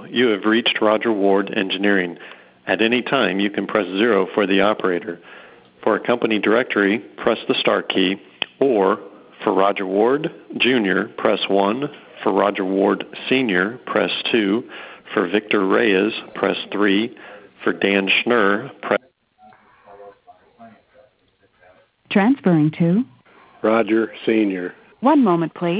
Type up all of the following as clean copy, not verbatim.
you have reached Roger Ward Engineering. At any time, you can press 0 for the operator. For a company directory, press the star key, or for Roger Ward Jr., press 1. For Roger Ward Sr., press 2. For Victor Reyes, press 3. For Dan Schnurr, press... Transferring to Roger Sr. One moment, please.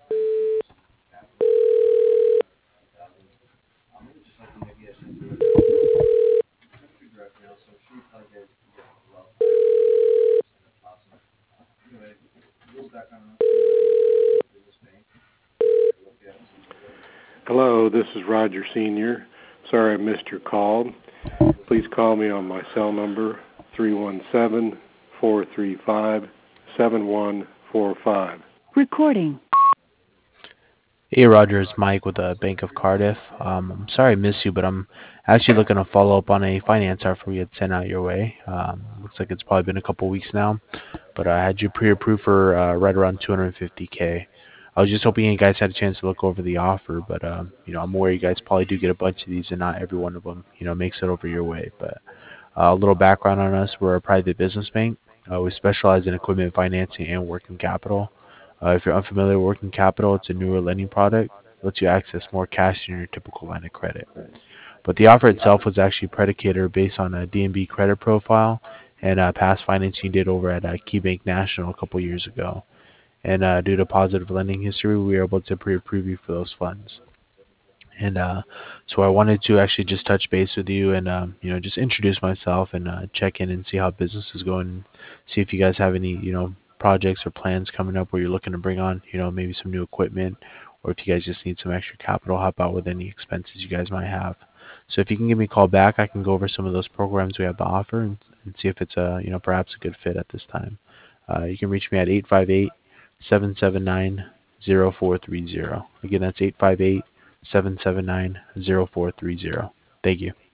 Hello, this is Roger Sr. Sorry I missed your call. Please call me on my cell number, 317-435-7145. Recording. Hey Roger, it's Mike with the Bank of Cardiff. I'm sorry I missed you, but I'm actually looking to follow up on a finance offer we had sent out your way. Looks like it's probably been a couple weeks now, but I had you pre-approved for right around $250K. I was just hoping you guys had a chance to look over the offer, but I'm aware you guys probably do get a bunch of these, and not every one of them makes it over your way. But a little background on us: we're a private business bank. We specialize in equipment financing and working capital. If you're unfamiliar with working capital, it's a newer lending product. It lets you access more cash than your typical line of credit. But the offer itself was actually predicated based on a DNB credit profile and past financing you did over at KeyBank National a couple years ago. And due to positive lending history, we were able to pre-approve you for those funds. And so I wanted to actually just touch base with you and just introduce myself and check in and see how business is going. See if you guys have any projects or plans coming up where you're looking to bring on maybe some new equipment, or if you guys just need some extra capital, help out with any expenses you guys might have. So if you can give me a call back, I can go over some of those programs we have to offer and see if it's perhaps a good fit at this time. You can reach me at 858-779-0430. Again, that's 858-779-0430. Thank you.